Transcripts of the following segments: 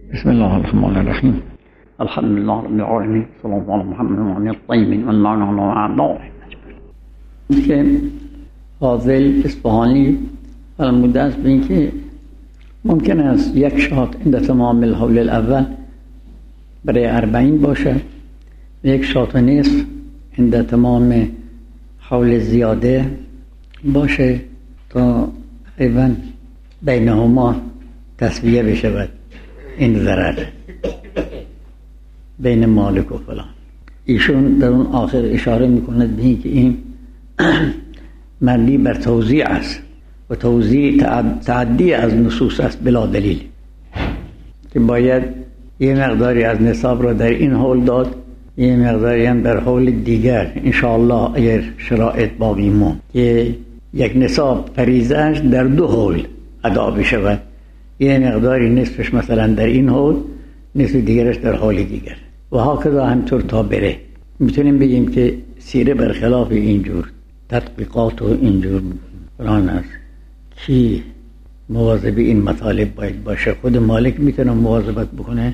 بسم الله الرحمن الرحیم. الحمد لله رب العالمین، صلی الله علی محمد و علی الطیبین و المعنى و اعضاء. که فاضل اصفهانی فرموده است به اینکه ممکن است یک شات عند تمام الحول الاول برای 40 باشه و یک شات و نصف عند تمام حول زیاده باشه تا تقریبا بینهما تسویه بشود این ضرر بین مالک و فلان. ایشون در اون آخر اشاره میکند به این که این مبنی بر توزیع است و توزیع تعدی از نصوص است بلا دلیل، که باید یه مقداری از نصاب را در این حول داد، یه مقداری هم در حول دیگر انشاءالله اگر شرایط باقی موند که یک نصاب فریضه‌اش در 2 حول ادا بشود، یه مقداری نصفش مثلا در این حول، نصف دیگرش در حال دیگر و هاکذا همطور تا بره. میتونیم بگیم که سیره برخلاف اینجور تطبیقات و اینجور قرآن است کی مواظب این مطالب باید باشه. خود مالک میتونه مواظبت بکنه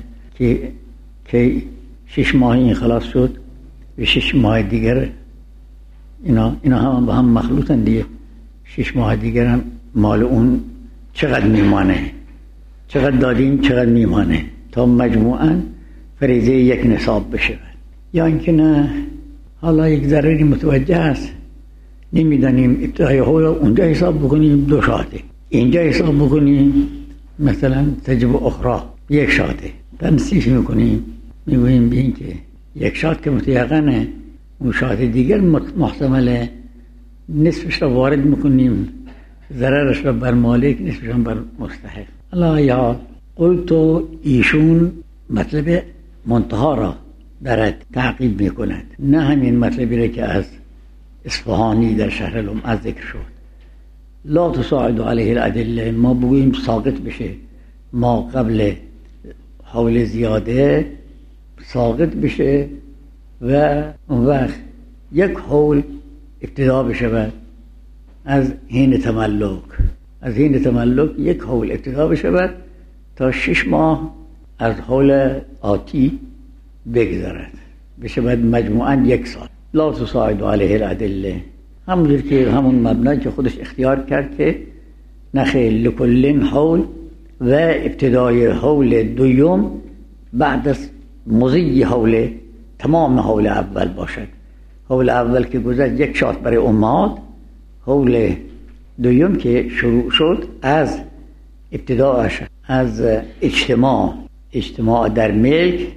که 6 ماه این خلاص شد و 6 ماه دیگر اینا هم با هم مخلوطن دیگه. 6 ماه دیگر هم مال اون چقدر میمانه، چقدر دادیم چقدر میمانه، تا مجموعاً فریضه یک نصاب بشه. یا اینکه نه حالا یک ضرری متوجه است، نمیدانیم ابتدای حول اونجا حساب بکنیم 2 شاته، اینجا حساب بکنیم مثلا تجربه اخرى 1 شاته، تنصیف میکنیم میگوییم به این که 1 شات که متیقنه، اون شات دیگر محتمله، نصفش را وارد میکنیم، ضررش را بر مالک، نصفش را بر مستحق. الله یا قلتو ایشون مطلب منتها را درد تعقیب میکند، نه همین مطلبی را که از اصفهانی در شهر لمعه ذکر شد. لا تصاعد علیه الادله، ما بگوییم ساقط بشه، ما قبل حول زیاده ساقط بشه و اون وقت 1 حول ابتدا بشه از حین تملک، از حین تملک 1 حول ابتدا بشه تا 6 ماه از حول آتی بگذرد، بشه مجموعاً 1 سال. لا تصاعد علیه الادله، همونجور که همون مبنایی که خودش اختیار کرد که نخیل لکلین حول و ابتدای حول دوم بعد از مضی حول تمام حول اول باشد. حول اول که گذشت 1 شات برای امهات، حول دوم که شروع شد از ابتداش از اجتماع در ملک،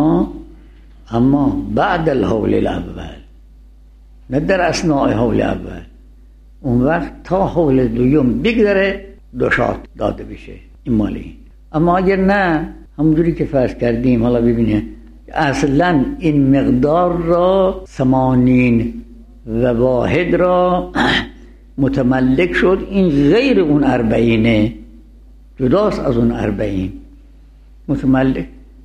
اما بعد الحول الاول، نه در اثناء حول اول. اون وقت تا حول دوم بگذره 2 شات داده بشه این مالی. اما اگر نه همونجوری که فرض کردیم، حالا ببینه اصلا این مقدار را 80 و واحد را متملک شد، این غیر اون 40 جداست از اون 40 متملک.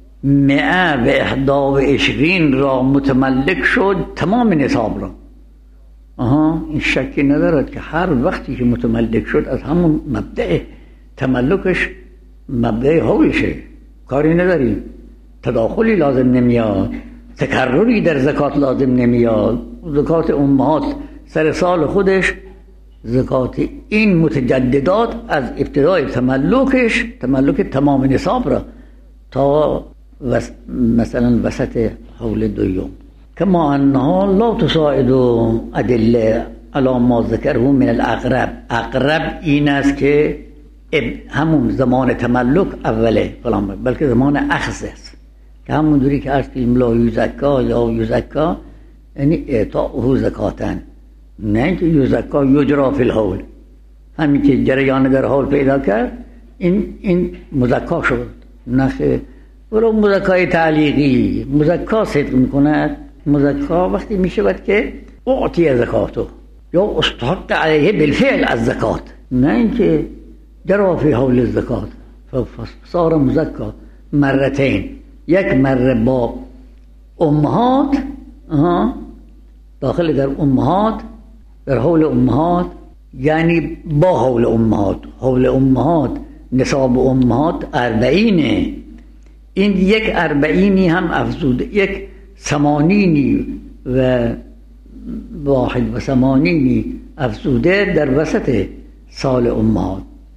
121 را متملک شد تمام نصاب را. این شکی ندارد که هر وقتی که متملک شد از همون مبدأ تملکش مبدأ حولشه، کاری نداریم، تداخلی لازم نمیاد، تکرری در زکات لازم نمیاد. زکات امهات سر سال خودش، زکات این متجددات از ابتدای تملک تمام نصاب را تا مثلا وسط حول دوم. کما انها لا تساعد ادله علی ما ذکره من الاقرب. اقرب این است که همون زمان تملک اوله فلان، بلکه زمان اخذ است، که همون دوری که عرض کردیم لا یزکا یا یزکا یعنی اعطاءه زکاتن، نه اینکه یزکا یجرا فی الحول، همین که جریان در حول پیدا کرد این مزکا شد. نخه ولو مزکای تعلیقی، مزکا صدق میکند. مزکا وقتی میشود که اعطی زکاتو یا استحق علیه بالفعل از زکات، نه اینکه جرا فی حول الزکات فصار مزکا مرتين، 1 مره با امهات، داخل در امهات، در حول امهات، یعنی با حول امهات. حول امهات نصاب امهات 40، این یک 40 هم افزوده، یک 80 و 81 افزوده در وسط سال امهات.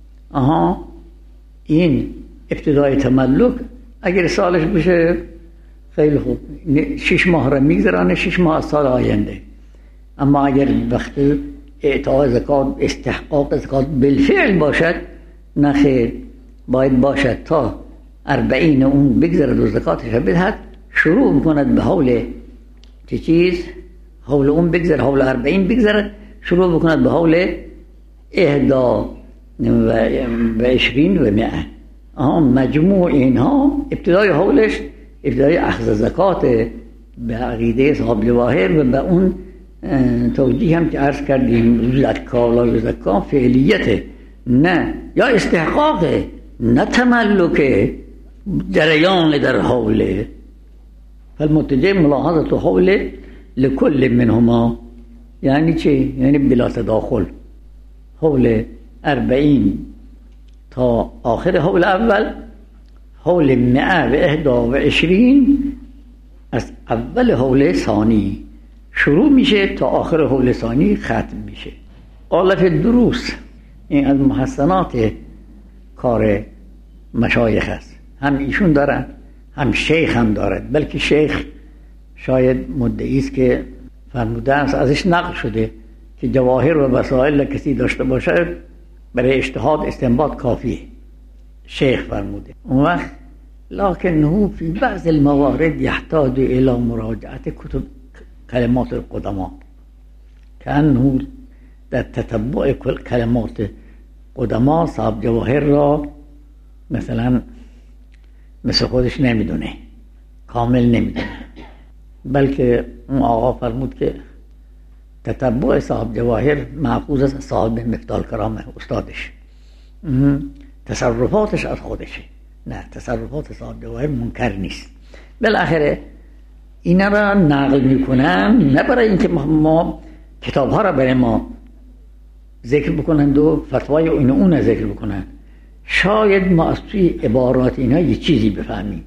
این ابتدای تملک اگر سالش بشه خیلی خوب، 6 ماه را میگذرانه، 6 ماه از سال آینده. اما اگر وقت اعطای زکات، استحقاق زکات بالفعل باشد، نه خیر، باید باشد تا 40 اون بگذرد و زکاتش بدهد، شروع میکند به حول چه چیز؟ حول اون بگذرد، حول 40 بگذرد، شروع بکند به حول 21 و 100. مجموع اینها ابتدای حولش، ابتدای اخذ زکات به عقیده صاحب جواهر و به اون توجیه هم که عرض کردیم، زکا زکا فعلیته، نه یا استحقاقه، نه تملکه، جریان در حوله. فالمتجه ملاحظه حول لكل منهما، یعنی چه؟ یعنی بلا تداخل، حول 40 تا آخر حول اول، حول 121 از اول حول ثانی شروع میشه تا آخر حول ثانی ختم میشه. آلف دروس این از محسنات کار مشایخ است، هم ایشون دارن هم شیخ هم دارد، بلکه شیخ شاید مدعی است که فرموده است، ازش نقل شده که جواهر و وسائل کسی داشته باشد برای اجتهاد استنباط کافیه. شیخ فرموده اون وقت لكنه في بعض الموارد يحتاج الى مراجعه كتب کلمات القدما، كأنه در تتبع کلمات قدما صاحب جواهر را مثلا مثل خودش نمیدونه، کامل نمیدونه، بلکه اون آقا فرمود که تتبع صاحب جواهر محفوظ از صاحب مفتاح الکرام استادش، تصرفاتش از خودشه، نه تصرفات صاحب جواهر منکر نیست. بالاخره اینا را نقل میکنن نه برای اینکه ما کتاب ها را برای ما ذکر بکنند و فتوای این اون ذکر بکنند، شاید ما از توی عبارات اینا یه چیزی بفهمیم.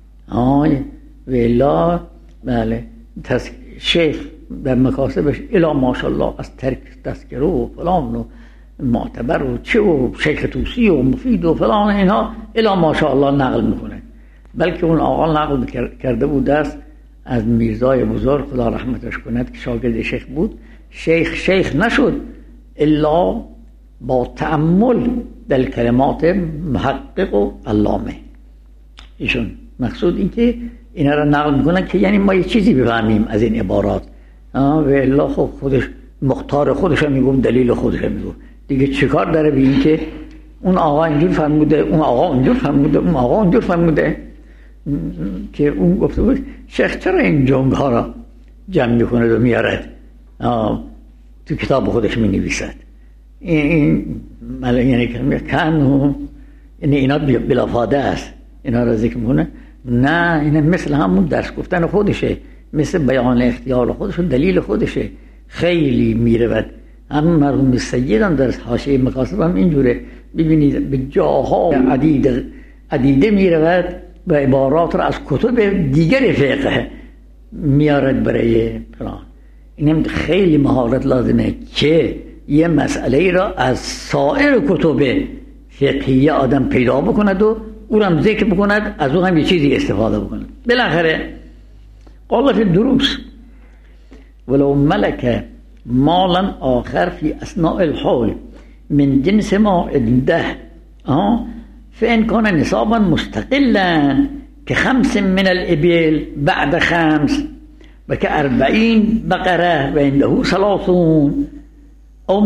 ولا بله شیخ در مکاسبش الا ماشاءالله از تذکره و فلان و معتبر و چه و شیخ توسی و مفید و فلان اینها الا ماشاءالله نقل میکنه، بلکه اون آقا نقل کرده بود است از میرزای بزرگ خدا رحمتش کند که شاگرد شیخ بود. شیخ نشد الا با تأمل در کلمات محقق و علامه ایشون. مقصود این که اینا را نقل میکنن که یعنی ما یه چیزی بفهمیم از این عبارات، و الا خب خودش مختار خودش هم میگم، دلیل خودش هم میگم دیگه، چیکار داره به این که اون آقا اینجور فرموده، اون آقا اونجور فرموده، اون آقا اونجور فرموده، که اون گفته بود شیخ چرا این جنگ ها را جمع میکنه و میارد تو کتاب خودش می نویسد. این یعنی کنه یعنی اینا بلافاده است، اینا را ذکر میکنه، نه اینا مثل همون درس گفتن خودشه، مثل بیان اختیار خودش و دلیل خودشه، خیلی میرود. هم مرحوم سید هم در حاشیه مقاصد هم اینجوره، ببینید به جاها عدیده میرود و عبارات را از کتب دیگر فقه میارد برای فلان. این خیلی مهارت لازمه که یه مسئله را از سایر کتب فقهی آدم پیدا بکند و او را هم ذکر بکند، از او هم یه چیزی استفاده بکند. بالاخره قال فی الدروس ولو ملک مالا آخر في أثناء الحول من جنس ما عنده فإن كان نصابا مستقلا ك5 من الإبل بعد 5 وك40 بقرة وعنده 30 أو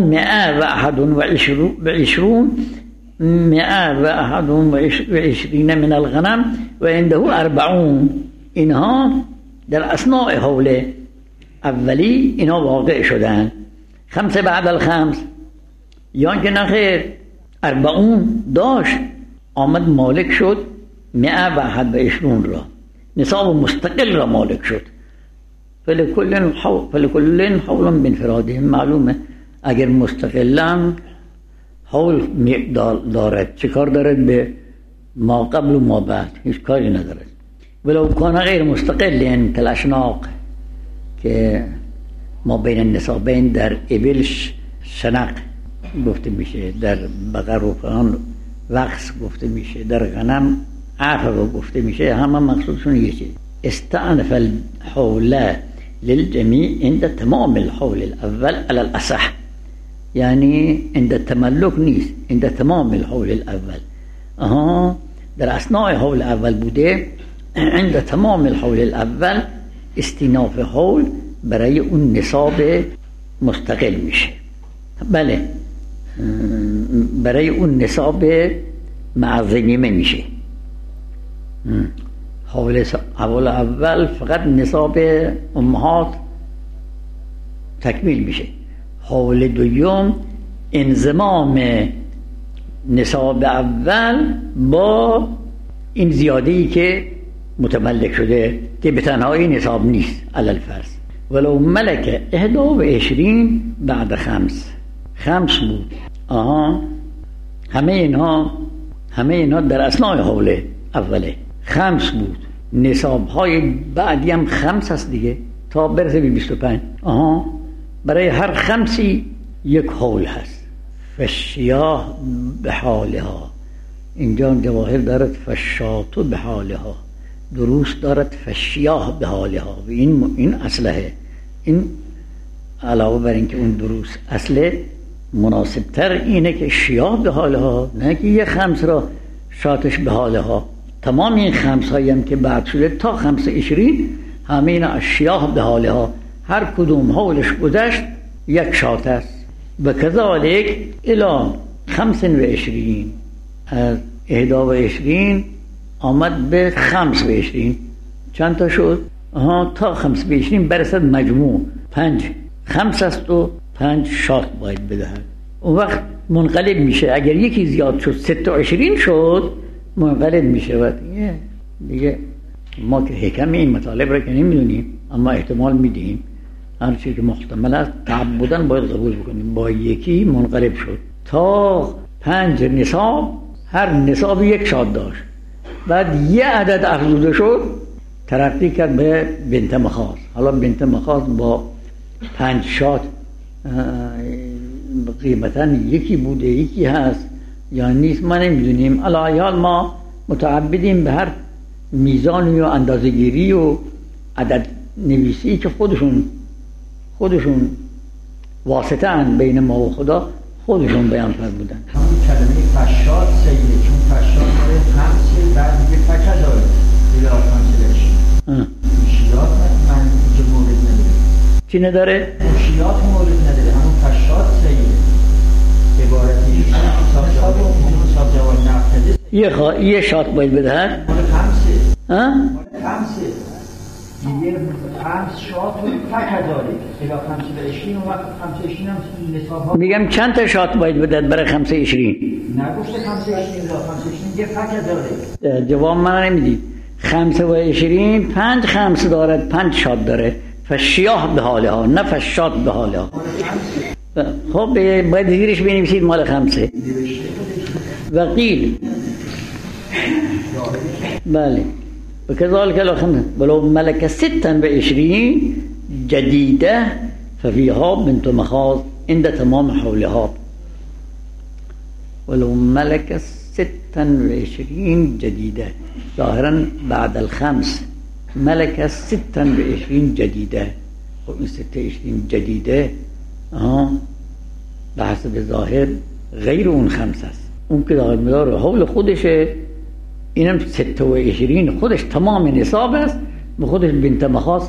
121 من الغنم وعنده 40. إنها در أثناء حوله اولی اینا واقع شدن، 5 بعد 5 یا که نخیر 40 داشت، آمد مالک شد 121 را، نصاب مستقل را مالک شد. فلکل حول بانفراده. معلومه اگر مستقلا حول دارد، چه کار دارد به ما قبل و ما بعد هیچ کاری ندارد. ولو کان غیر مستقل، یعنی الاشناق که ما بین النسابین در ابل شنق گفته میشه، در بقر و فلان وقص گفته میشه، در غنم عفق گفته میشه، همه مقصودشون یه چیز. استعنف الحول للجميع عند تمام الحول الاول على الاصح، یعنی عند تملک نیست، عند تمام الحول الاول. در اثناء حول اول بوده، عند تمام الحول الاول استیناف حول برای اون نصاب مستقل میشه. بله، برای اون نصاب معظمیمه میشه. حول اول فقط نصاب امهات تکمیل میشه. حول دوم انضمام نصاب اول با این زیاده‌ای که متملک شده که به تنهایی نصاب نیست. علل فرض ولو ملک 21 بعد 5 بود. همه اینها در اثناء حول اوله 5 بود. نصاب های بعدی هم 5 هست دیگه تا برسه به 25. برای هر 5 یک حول هست. فشیاه به حالها، اینجا جواهر دارد فشات به حالها، دروس دارد فشیاه به حالها. و این اصله، این علاوه بر اینکه اون دروس اصله، مناسب تر اینه که شیاه به حالها، نه که یه 5 را شاتش به حالها. تمام این 5 هایی هم که بعد شده تا 25 همه اینا اشیاه به حالها، هر کدوم حولش گذشت یک شات است. و کذالک الی 25 از 21 آمد به 25. چند تا شد؟ تا 25 برسد مجموع 5 است و 5 شات باید بدهد. اون وقت منقلب میشه. اگر یکی زیاد شد 26 شد منقلب میشه. و دیگه ما که حکم این مطالب را که نمیدونیم اما احتمال میدیم، هر چیزی که محتمل است تعبداً باید قبول بکنیم. با یکی منقلب شد تا 5 نصاب، هر نصاب یک شات داشت، بعد یه عدد افزوده شد ترقی کرد به بنت مخاض. حالا بنت مخاض با 5 شات قیمتاً یکی بوده یکی هست یا نیست ما نمیدونیم. الان ما متعبدیم به هر میزانی و اندازه‌گیری و عدد نویسی که خودشون واسطه ان بین ما و خدا، خودشون بیان فرمودن. همون کلمه فشاد سیده، چون فشاد داره 5 بعد دیگه فکر داره دیگه آرکانسلش مشیات من اینجا مورد نداره. چی نداره؟ مشیات مورد نداره. همون فشاد سیده عبارتی حساب جواب نفتده یه شات باید بدهد مال 5 یه 5 شات رو فکر داره الا 25 و وقت 25 هم نصاب ها. میگم چند تا شات باید بدهد برای 25؟ نگفته 25 الا 25 یه فکر داره. جواب من نمیدید. 25 5 دارد، 5 شات داره. فشیاه به حاله ها، نه فشات به حاله ها. خب باید زیرش بنویسید مال 5. وقیل بله وكذلك لو 5 ولو ملك 26 جديدة ففيها بنت مخاض عند تمام حولها. ولو ملك 26 جديدة ظاهرا بعد 5 ملك 26 جديدة. خب 26 جديدة بحسب ظاهر غیر اون 5 است. اون که داخل مدار حول خودشه، اینم 26 خودش تمام نصاب است، به خودش بنت مخاض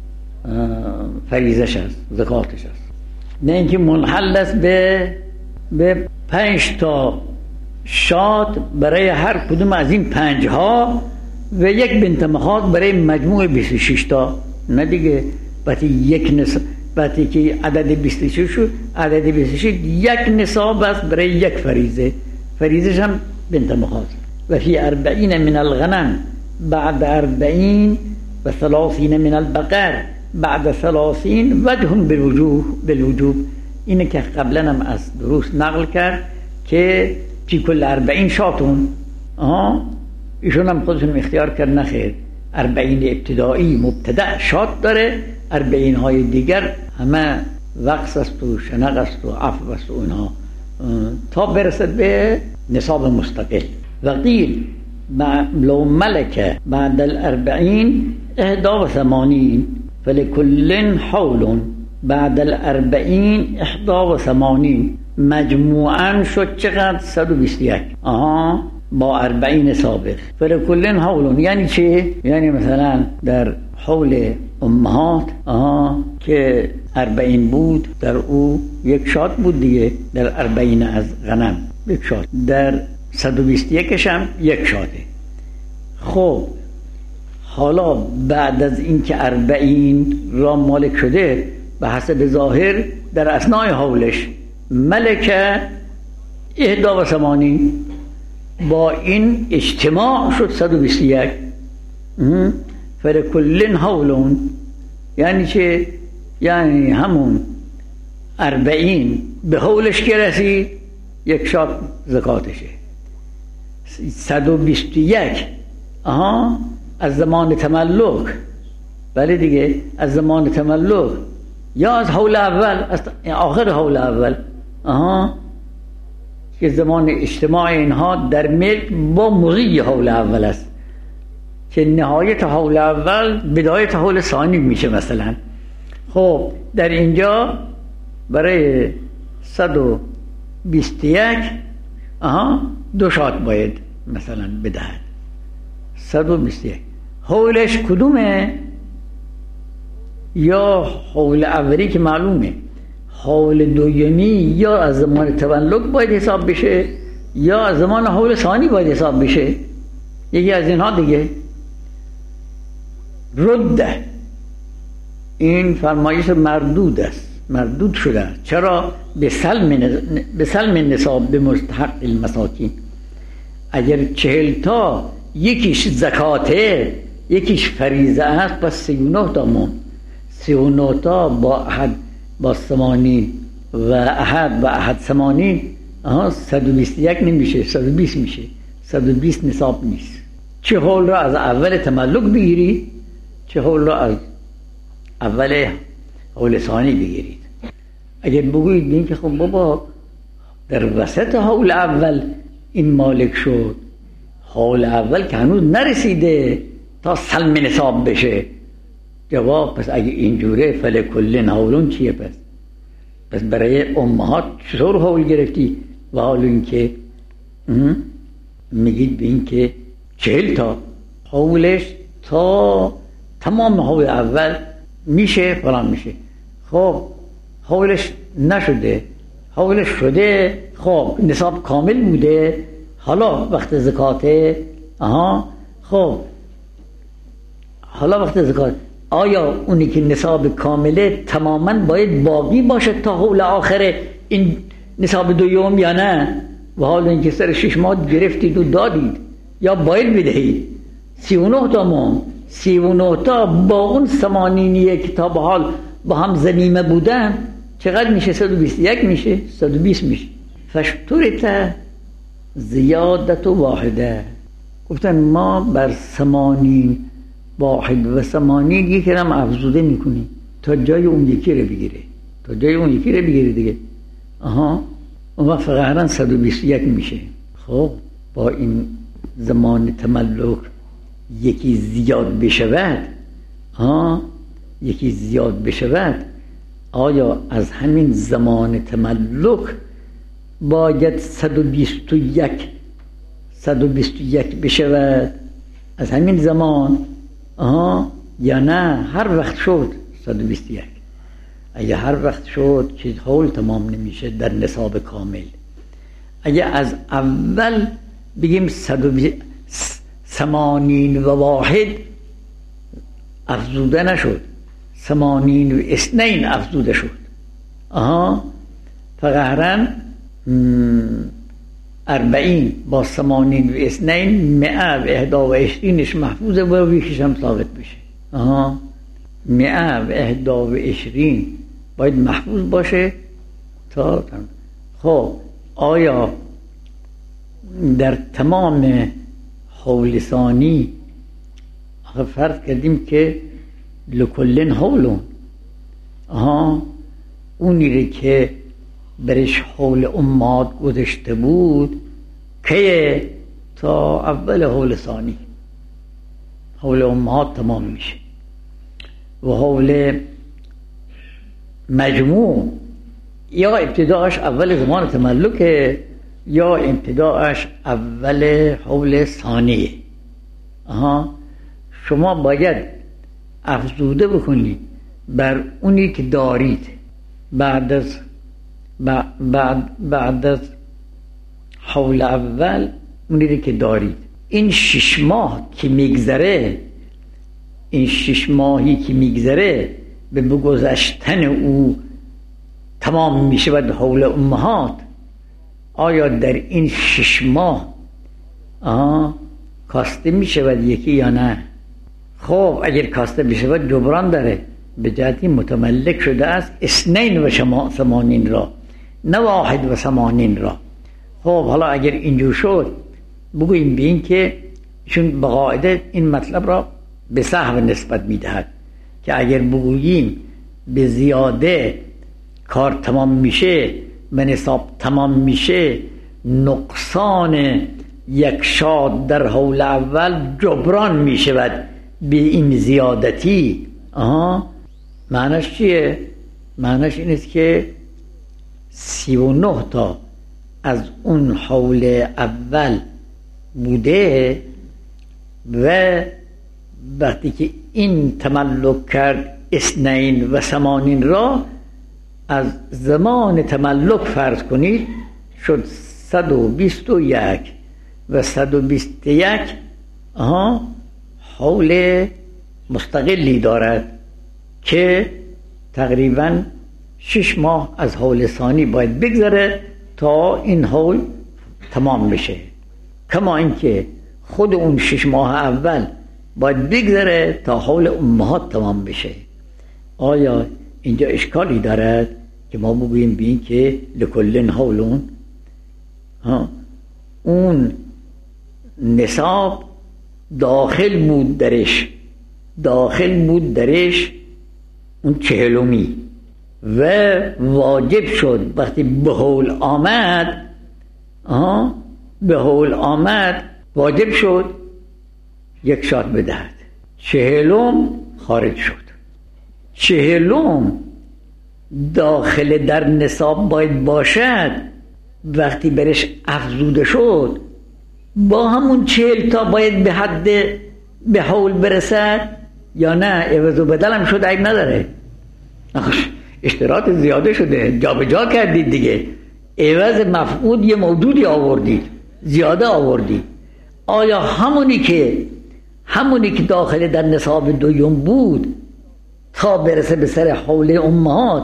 فریضش است، زکاتش است. نه اینکه منحل است به 5 تا شات برای هر کدوم از این 5 ها و یک بنت مخاض برای مجموع 26 تا. نه دیگه وقتی که عدد 26 شد، عدد 26 یک نصاب است برای یک فریضش هم بنت مخاض. و فی 40 من الغنم بعد 40 و 30 من البقر بعد 30 وجه بالوجوب. اینه که قبلا هم از دروس نقل کرد که فی کل 40 شاتون ایشون هم خودشون اختیار کرد نخیر، 40 ابتدایی مبتدع شاد داره، 40 های دیگر همه وقص است و شنق است و عفو است و اینها تا برسد به نصاب مستقل. و قیل لو ملک بعد 40 81 فلكل حول بعد 40 81 مجموعاً شد چقدر؟ 121. با 40 سابق. فلكل حول یعنی چه؟ یعنی مثلا در حول امهات که 40 بود، در او یک شات بود دیگه، در 40 از غنم یک شات، در 121 هم یک شاته. خب حالا بعد از اینکه 40 را مالک شده، به حسب ظاهر در اثنای حولش ملکه 81 با این اجتماع شد 121. فلكل حول یعنی چه؟ یعنی همون 40 به حولش که رسید یک شات زکاتشه. 121 از زمان تملک، بله دیگه، از زمان تملک یا از حول اول، از آخر حول اول که زمان اجتماع اینها در ملک با مضی حول اول است که نهایت حول اول بدایت حول ثانی میشه مثلا. خب در اینجا برای 121 2 شات باید مثلا بدهد. 121 حولش کدومه؟ یا حول اولی که معلومه، حول دومی یا از زمان تملک باید حساب بشه یا از زمان حول ثانی باید حساب بشه، یکی از اینها دیگه. رده این فرمایش مردود است، مردود شده. چرا؟ به سلم نصاب به مستحق المساکین. اگر 40 تا یکیش زکاته یکیش فریضه است، پس 39 تا مون، 39 تا با احد با 80 و احد 80 121 نمیشه، 120 میشه. 120 نصاب نیست. چه حول را از اول تملک بگیری، چه حول را از اول حول ثانی بگیرید. اگر بگویید این که خب بابا در وسط حول اول این مالک شد، حول اول که هنوز نرسیده تا سلم نصاب بشه، جواب پس اگه اینجوره فلکل حولون چیه؟ پس برای امهات چطور حول گرفتی؟ و حال این که میگید به این که 40 تا حولش تا تمام حول اول میشه فلان میشه. خب حولش نشده، حولش شده، خب نصاب کامل بوده، حالا وقت زکاته. خب حالا وقت زکات، آیا اونی که نصاب کامله تماما باید باقی باشه تا حول آخر این نصاب دوم یا نه؟ و حالا اینکه سر 6 ماه گرفتید و دادید یا باید بدهید 39 تا مون، 39 تا با اون 80 که تا به حال با هم زمینه بودن چقدر میشه؟ 121 میشه، 120 میشه. فشترط زیادت و واحده، گفتن ما بر 80 واحد و 80 یکی رم افزوده میکنیم تا جای اون یکی رو بگیره، تا جای اون یکی رو بگیره دیگه. اون وقت فقط 121 میشه. خب با این زمان تملک یکی زیاد بشود، یکی زیاد بشود، آیا از همین زمان تملک باید 121 بشود از همین زمان یا نه هر وقت شد 121؟ اگه هر وقت شد که حول تمام نمیشه در نصاب کامل. اگه از اول بگیم 81 افزوده نشد، 82 افزوده شد، فقهرن 40 با 82 121 محفوظه و یکیش هم ثابت بشه. 121 باید محفوظ باشه تا. خب آیا در تمام حول ثانی فرض کردیم که لکلن حولون، اونی که برش حول امات گذشته بود که تا اول حول ثانی حول امات تمام میشه و حول مجموع یا ابتداعش اول زمان تملکه یا ابتداعش اول حول ثانیه. شما باید افزوده بکنید بر اونی که دارید بعد از حول اول، اونی که دارید. این 6 ماه که میگذره، این 6 ماهی که میگذره به گذشتن او تمام میشه و حول امهات. آیا در این 6 ماه کاسته میشود یکی یا نه؟ خب اگر کاسته بشود جبران داره، به جهتی متملک شده است 82 را نه 81 را. خب حالا اگر اینجور شد بگوییم به این که چون بقاعده این مطلب را به سهو نسبت میدهد که اگر بگوییم به زیاده کار تمام میشه و نصاب تمام میشه، نقصان 1 شاد در حول اول جبران میشود به این زیادتی. معنیش چیه؟ معنیش این است که 39 تا از اون حول اول بوده و وقتی که این تملک کرد 82 را، از زمان تملک فرض کنید شد 121 و 121 حول مستقلی دارد که تقریبا 6 ماه از حول ثانی باید بگذره تا این حول تمام بشه، کما اینکه خود اون 6 ماه اول باید بگذره تا حول امهات تمام بشه. آیا اینجا اشکالی دارد که ما بگوییم بین که لکلن حولون؟ اون نصاب داخل بود درش اون 40 و واجب شد وقتی به حول آمد واجب شد 1 شاد بدهد. 40 خارج شد. 40 داخل در نصاب باید باشد. وقتی برش افزوده شد با همون 40 تا باید به حد به حول برسد یا نه عوض و بدل هم شد، عیب نداره. اشتراط زیاده شده، جا به جا کردید دیگه، عوض مفقود یه موجودی آوردید، زیاده آوردید. آیا همونی که داخل در نصاب دوم بود تا برسه به سر حول امهات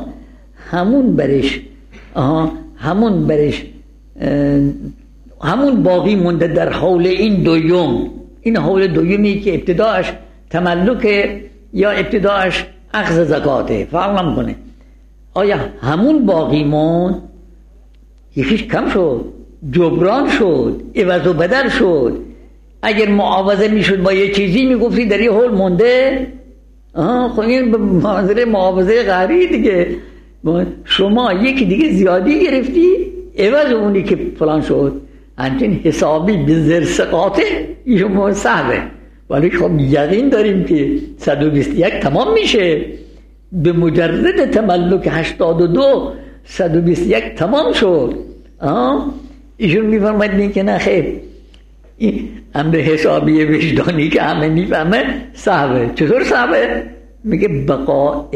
همون باقی مونده در حول این دوم؟ این حول دومی که ابتداعش تملک یا ابتداعش اخذ زکاته فرق نمی‌کنه. آیا همون باقی موند؟ یکیش کم شد، جبران شد، عوض و بدل شد. اگر معاوضه میشد با یه چیزی میگفتی در یه حول مونده، خب این به منظر معاوضه قهری دیگه. شما یکی دیگه زیادی گرفتی عوض اونی که فلان شد، همچنین حسابی به زرسقاته شما صحبه. ولی خب یقین داریم که 121 تمام میشه به مجرد تملک 82 121 تمام شد. ایشون میفرماید که نه خیر، این امر حسابی وجدانی که همه میفهمه صحبه. چطور صحبه؟ میگه بقاء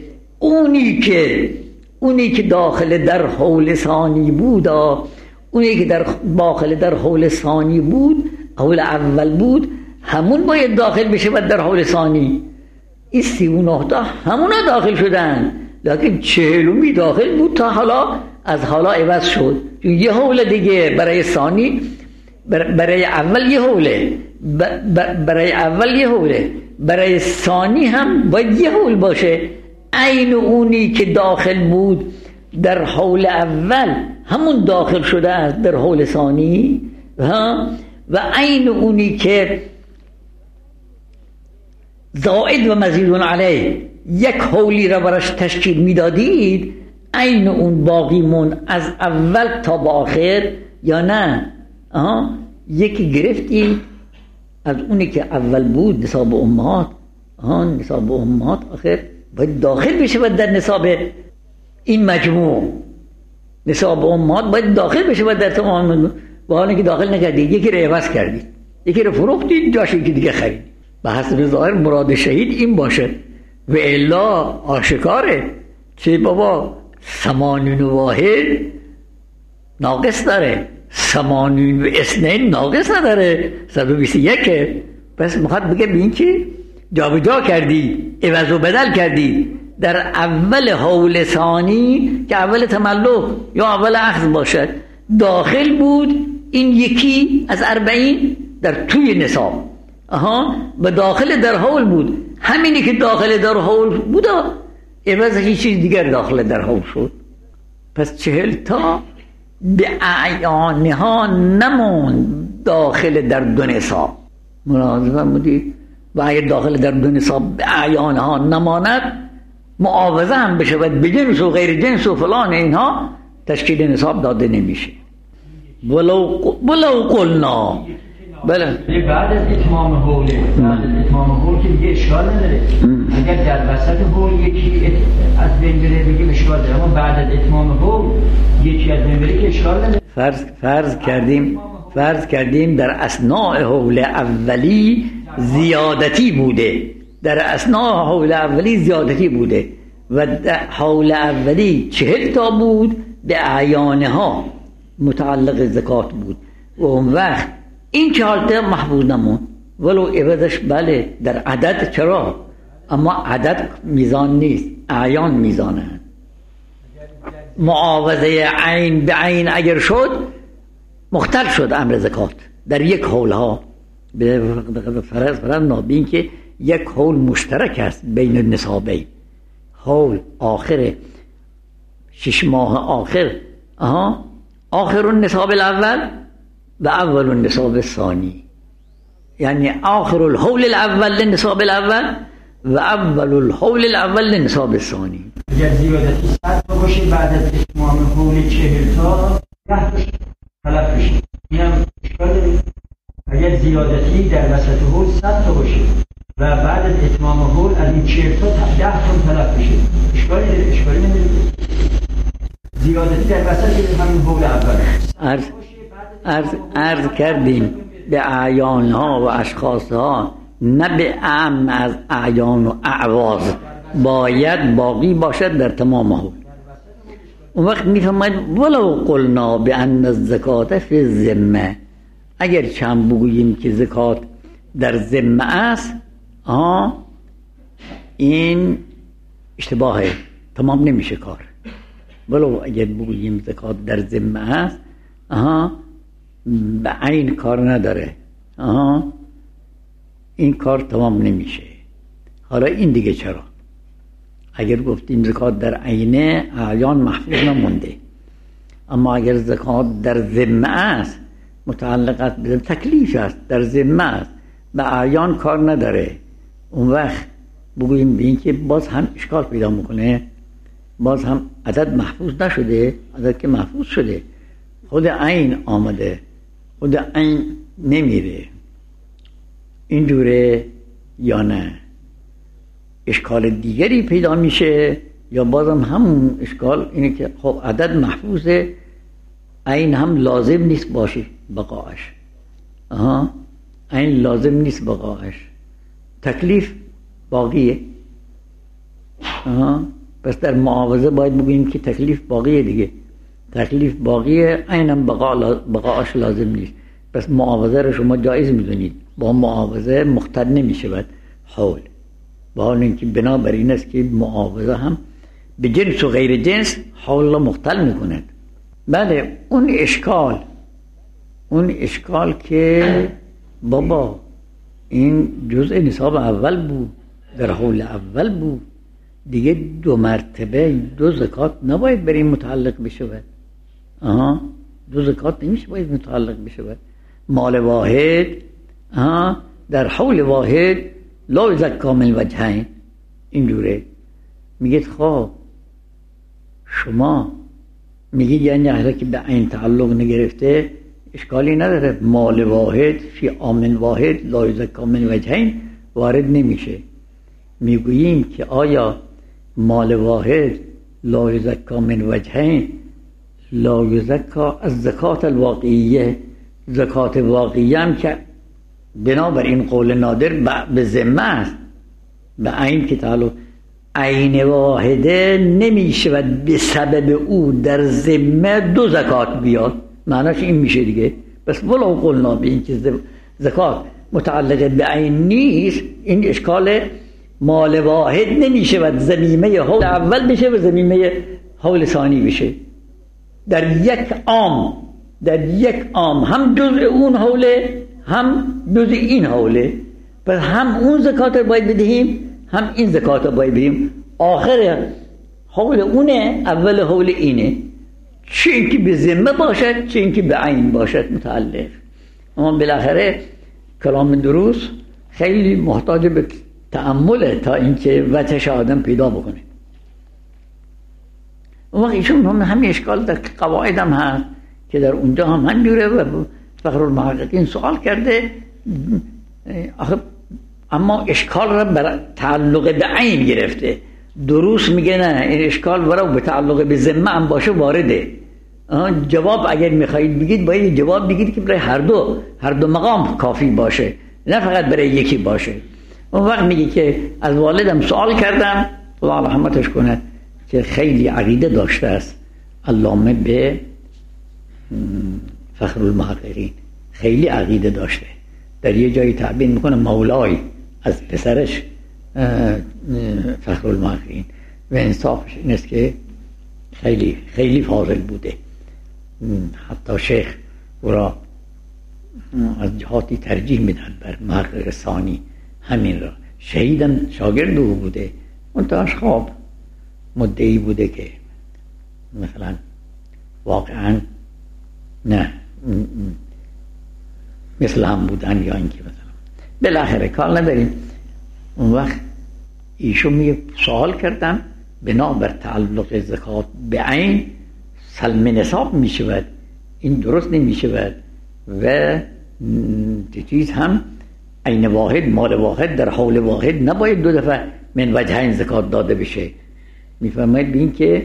اونی که داخل در حول ثانی بود، اونی که داخل در حول ثانی بود، حول اول بود، همون باید داخل بشه و در حول ثانی. این 39 تا همونا داخل شدن، لیکن 40 داخل بود تا حالا از حالا عوض شد. یه حول دیگه برای ثانی، برای اول یه حوله، برای ثانی هم باید یه حول باشه. عین اونی که داخل بود در حول اول همون داخل شده است در حول ثانی، و عین اونی که زائد و مزید علیه یک حولی را براش تشکیل میدادید، عین اون باقی مون از اول تا به آخر یا نه؟ یکی گرفتی از اونی که اول بود نصاب امهات. نصاب امهات آخر باید داخل بشه در نصاب این مجموع. نصاب امهات باید داخل بشه در تمام مجموع. با حالی که داخل نکردید، یکی رو عوض کردید، یکی رو فروختید، جاش یکی دیگه خرید. به حسب ظاهر مراد شهید این باشه و الا آشکاره که بابا 82 ناقص داره، 82 ناقص نداره، 121. پس میخواد بگه بین که جابجا کردی، عوض و بدل کردی در اول حول ثانی که اول تملک یا اول اخذ باشد داخل بود این یکی از 40 در توی نصاب. و داخل در حول بود، همینی که داخل در حول بود عوض هیچ چیز دیگر داخل در حول شد. پس 40 تا به اعیانها نمون داخل در دو نصاب. ملاحظه بودید؟ و اگر داخل در دو نصاب به اعیانها نماند معاوضه هم بشه و به جنس و غیر جنس و فلان اینها تشکیل نصاب داده نمیشه. ولو قلنا بله بعد از اتمام حوله، بعد از اتمام حول که دیگه اشکال نداره. اگر در وسط حول یکی از بین بره بگیم اشکال داره، اما بعد از اتمام حول یکی از بین بره که اشکال نداره. فرض کردیم در اثناء حول اولی زیادتی بوده، در اثناء حول اولی زیادتی بوده و در حول اولی 40 تا بود، به اعیانها متعلق زکات بود و اون وقت این 4 تا محفوظ نمون. ولو عوضش بله در عدد چرا، اما عدد میزان نیست، اعیان میزانه. معاوضه عین به عین اگر شد مختل شد امر زکات در یک حول ها. به فرض نابین که یک حول مشترک است بین النصابین، حول آخر 6 ماه آخر آخر النصاب الاول و اول النصاب الثانی، یعنی آخر الحول الاول للنصاب الاول و اول الحول الاول للنصاب الثانی. اگر زیادتی 100 تا باشه بعد از اتمام حول 40 تا 10 تا تلف بشه، اینم اشکال داره. اگر زیادتی در وسط حول 100 تا باشه و بعد از اتمام حول از این 40 تا 10 تا تلف بشه، اشکالی داره؟ اشکالی نداره. زیادتی در وسط همین حول اول عرض کردیم به اعیان ها و اشخاص ها، نه به اعم از اعیان و اعواض باید باقی باشد در تمام حول. اون وقت میفهمید ولو قلنا بان الزکات فی الذمه، اگر چند بگوییم که زکات در ذمه است این اشتباهه، تمام نمیشه کار. ولو اگر بگوییم زکات در ذمه است به عین کار نداره، این کار تمام نمیشه. حالا این دیگه چرا؟ اگر گفتیم زکات در عینه اعیان محفوظ نمونده، اما اگر زکات در ذمه است متعلق است به تکلیف است، در ذمه است، به اعیان کار نداره، اون وقت بگوییم به این که باز هم اشکال پیدا میکنه، باز هم عدد محفوظ نشده. عدد که محفوظ شده خود عین آمده، خود عین نمیره. اینجوره یا نه؟ اشکال دیگری پیدا میشه یا بازم همون اشکال اینه که خب عدد محفوظه، عین هم لازم نیست باشه بقاش. عین لازم نیست بقاش، تکلیف باقیه. پس در معاوضه باید بگوییم که تکلیف باقیه دیگه، تکلیف باقیه، عینم بقاش لازم نیست. پس معاوضه رو شما جایز میدونید، با معاوضه مختل نمیشود حول، با حال اینکه بنابر این است که معاوضه هم به جنس و غیر جنس حول مختل میکند. بله اون اشکال که بابا این جزء نصاب اول بود، در حول اول بود دیگه، 2 مرتبه 2 زکات نباید بر این متعلق بشود. 2 زکات نمیشه باید متعلق بشود. مال واحد در حول واحد لا یزکا من وجهین. اینجوره میگید خب شما میگید یعنی هر که به عین تعلق نگرفته اشکالی نداره، مال واحد فی آمن واحد لا یزکا من وجهین وارد نمیشه. میگوییم که آیا مال واحد لا یزکا من وجهین لا یزکا از زکات الواقعیه، زکات واقعیه هم که بنابر این قول نادر به ذمه است، به عین که تعالی عین واحده نمیشه و به سبب او در ذمه دو زکات بیاد، معناش این میشه دیگه. بس ولو قلنا به این که زکات متعلق به عین نیست، این اشکال مال واحد نمیشه و ضمیمه حول اول بشه و ضمیمه حول ثانی بشه. در یک عام هم جزء اون حوله هم جزء این حوله، پس هم اون زکات رو باید بدهیم هم این زکات رو باید بدهیم. آخر حول اونه، اول حول اینه، چه اینکه به ذمه باشد چه اینکه به عین باشد متعلق. اما بالاخره کلام درست خیلی محتاج به تأمله تا اینکه وجهش آدم پیدا بکنه. اون وقت ایشون هم همین اشکال در قواعد هم هست که در اونجا هم همینجوره و فخرالمحققین سوال کرده، اما اشکال را بر تعلق به عین گرفته. درست میگه نه، این اشکال برای به تعلق به ذمه هم باشه وارده. جواب اگر میخواید بگید باید جواب بگید که برای هر دو مقام کافی باشه، نه فقط برای یکی باشه. اون وقت میگه که از والدم سوال کردم، خدا رحمتش کنه، که خیلی عقیده داشته است علامه به فخرالمحققین، خیلی عقیده داشته. در یه جایی تعبیر میکنه مولای از پسرش فخرالمحققین، و انصافش این است که خیلی خیلی فاضل بوده. حتی شیخ او را از جهاتی ترجیح میدن بر محقق ثانی، همین را. شهیدم شاگرد او بوده، منتهاش خواب مدعی بوده که مثلا واقعا نه مثل هم بودن یا اینکه مثلا بالاخره کار نداریم. اون وقت ایشون میگه سوال کردم بنابر تعلق زکات به عین سلم نصاب میشود، این درست نمیشود و چیز هم عین واحد مال واحد در حول واحد نباید دو دفعه من وجهین زکات داده بشه. میفرماید به این که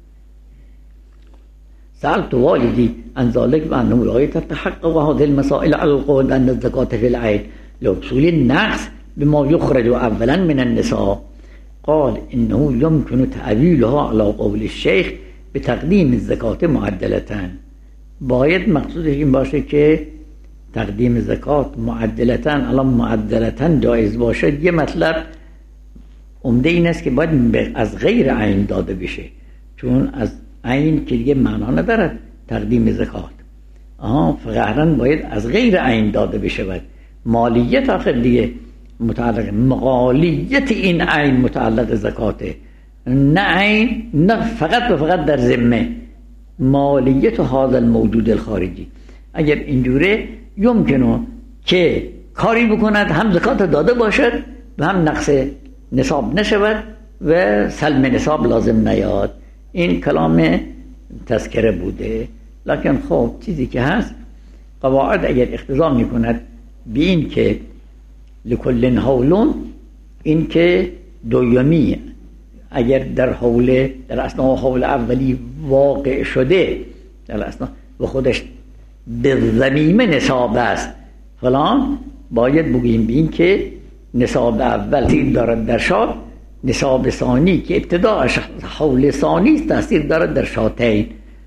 سألت والدی عن ذلك وأنه لا يتحقق هذه المسائل على القول أن الزكاة في العين لحصول النقص بما يخرج أولا من النساء. قال إنه يمكن تأويلها على قول الشيخ بتقديم الزكاة معدلة. باید مقصود این باشه که تقدیم زکات معدلة على معدلة جایز باشد. یه مطلب عمده این است که باید از غیر عین داده بشه، چون از عین که دیگه معنا ندارد تقدیم زکات. فقط باید از غیر عین داده بشه. مالیت آخر دیگه متعلق مالیت این عین متعلق زکاته، نه عین، نه فقط و فقط در ذمه مالیت هذا الموجود الخارجی. اگر اینجوره یمکنه که کاری بکند هم زکات داده باشد و هم نقص نصاب نشود و سلم نصاب لازم نیاد. این کلام تذکره بوده. لکن خب چیزی که هست قواعد اگر اقتضا میکند به این که لکل حولون، این که دویمی اگر در اثناء حول اولی واقع شده در اثناء و خودش به ضمیمه نصاب است فلان، باید بگیم به این که نصاب اول تأثیر دارد در شات، نصاب ثانی که ابتداءش حول ثانی تأثیر دارد در شاتین.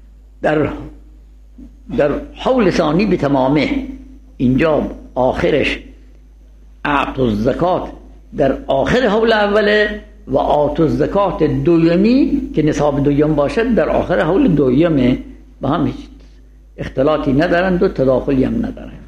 در حول ثانی به تمامه، اینجا آخرش اعطوا الزکات در آخر حول اوله و اعطوا الزکات دویمی که نصاب دویم باشد در آخر حول دویمه، با هم هیچ اختلاطی ندارند و تداخلی هم ندارند.